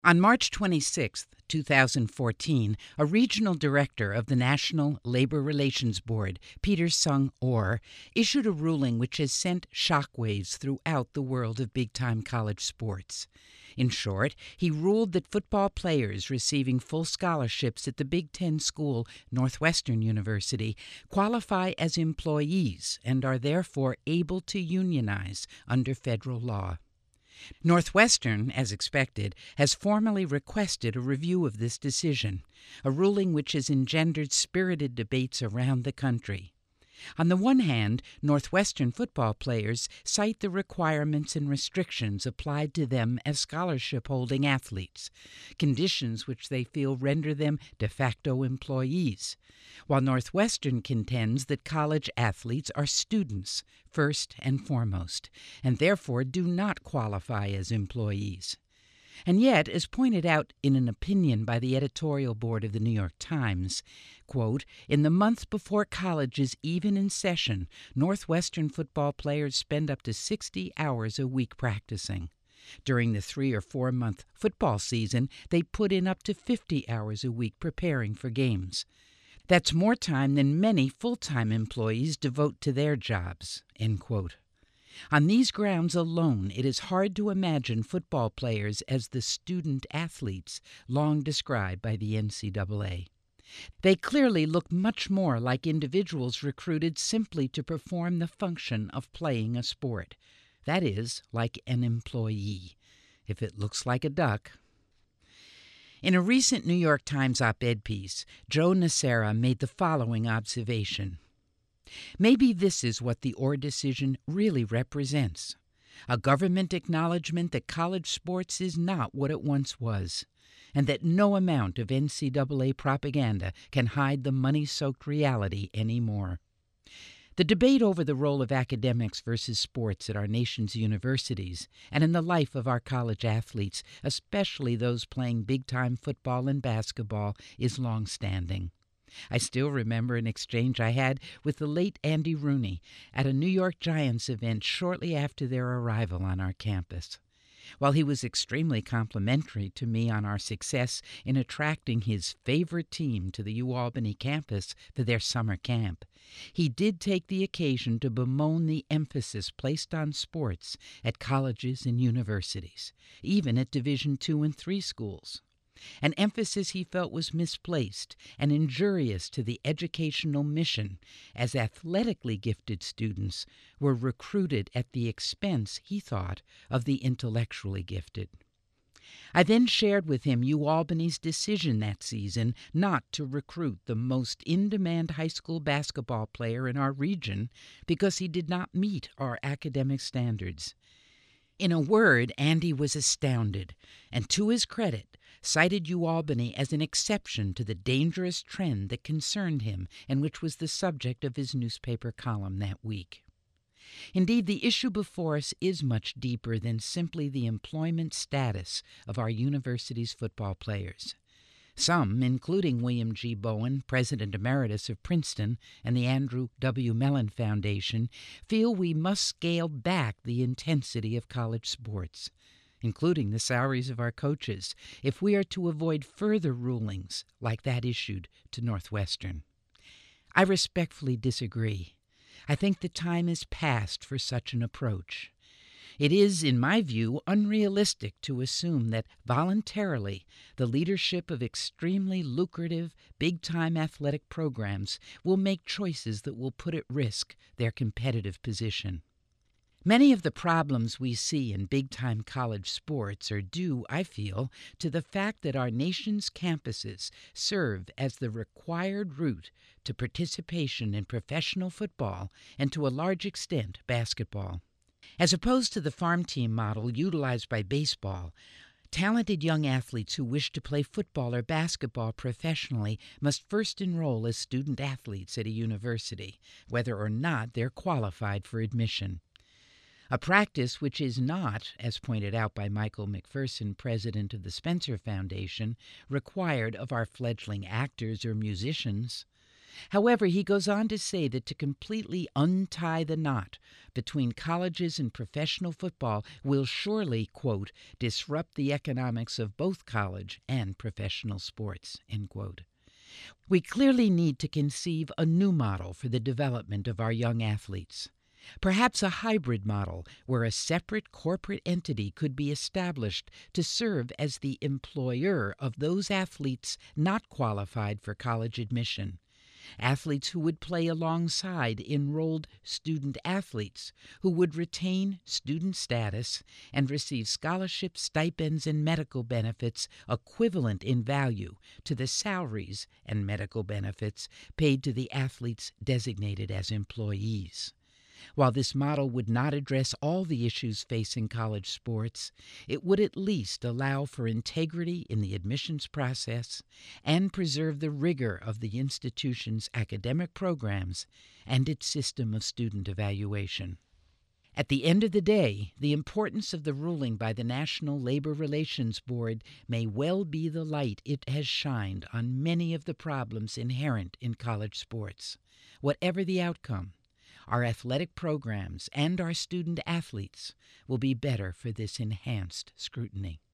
On March 26, 2014, a regional director of the National Labor Relations Board, Peter Sung Orr, issued a ruling which has sent shockwaves throughout the world of big-time college sports. In short, he ruled that football players receiving full scholarships at the Big Ten school Northwestern University qualify as employees and are therefore able to unionize under federal law. Northwestern, as expected, has formally requested a review of this decision, a ruling which has engendered spirited debates around the country. On the one hand, Northwestern football players cite the requirements and restrictions applied to them as scholarship-holding athletes, conditions which they feel render them de facto employees, while Northwestern contends that college athletes are students first and foremost, and therefore do not qualify as employees. And yet, as pointed out in an opinion by the editorial board of the New York Times, quote, in the month before college is even in session, Northwestern football players spend up to 60 hours a week practicing. During the 3 or 4 month football season, they put in up to 50 hours a week preparing for games. That's more time than many full-time employees devote to their jobs, end quote. On these grounds alone, it is hard to imagine football players as the student athletes long described by the NCAA. They clearly look much more like individuals recruited simply to perform the function of playing a sport. That is, like an employee. If it looks like a duck. In a recent New York Times op-ed piece, Joe Nocera made the following observation. Maybe this is what the Orr decision really represents, a government acknowledgement that college sports is not what it once was, and that no amount of NCAA propaganda can hide the money-soaked reality anymore. The debate over the role of academics versus sports at our nation's universities and in the life of our college athletes, especially those playing big-time football and basketball, is long-standing. I still remember an exchange I had with the late Andy Rooney at a New York Giants event shortly after their arrival on our campus. While he was extremely complimentary to me on our success in attracting his favorite team to the UAlbany campus for their summer camp, he did take the occasion to bemoan the emphasis placed on sports at colleges and universities, even at Division II and III schools. An emphasis he felt was misplaced and injurious to the educational mission, as athletically gifted students were recruited at the expense, he thought, of the intellectually gifted. I then shared with him UAlbany's decision that season not to recruit the most in-demand high school basketball player in our region because he did not meet our academic standards. In a word, Andy was astounded, and to his credit, cited UAlbany as an exception to the dangerous trend that concerned him and which was the subject of his newspaper column that week. Indeed, the issue before us is much deeper than simply the employment status of our university's football players. Some, including William G. Bowen, President Emeritus of Princeton, and the Andrew W. Mellon Foundation, feel we must scale back the intensity of college sports, including the salaries of our coaches, if we are to avoid further rulings like that issued to Northwestern. I respectfully disagree. I think the time is past for such an approach. It is, in my view, unrealistic to assume that voluntarily the leadership of extremely lucrative, big-time athletic programs will make choices that will put at risk their competitive position. Many of the problems we see in big-time college sports are due, I feel, to the fact that our nation's campuses serve as the required route to participation in professional football and, to a large extent, basketball. As opposed to the farm team model utilized by baseball, talented young athletes who wish to play football or basketball professionally must first enroll as student athletes at a university, whether or not they're qualified for admission. A practice which is not, as pointed out by Michael McPherson, president of the Spencer Foundation, required of our fledgling actors or musicians. However, he goes on to say that to completely untie the knot between colleges and professional football will surely, quote, disrupt the economics of both college and professional sports, end quote. We clearly need to conceive a new model for the development of our young athletes. Perhaps a hybrid model where a separate corporate entity could be established to serve as the employer of those athletes not qualified for college admission. Athletes who would play alongside enrolled student athletes who would retain student status and receive scholarships, stipends, and medical benefits equivalent in value to the salaries and medical benefits paid to the athletes designated as employees. While this model would not address all the issues facing college sports, it would at least allow for integrity in the admissions process and preserve the rigor of the institution's academic programs and its system of student evaluation. At the end of the day, the importance of the ruling by the National Labor Relations Board may well be the light it has shined on many of the problems inherent in college sports. Whatever the outcome, our athletic programs and our student athletes will be better for this enhanced scrutiny.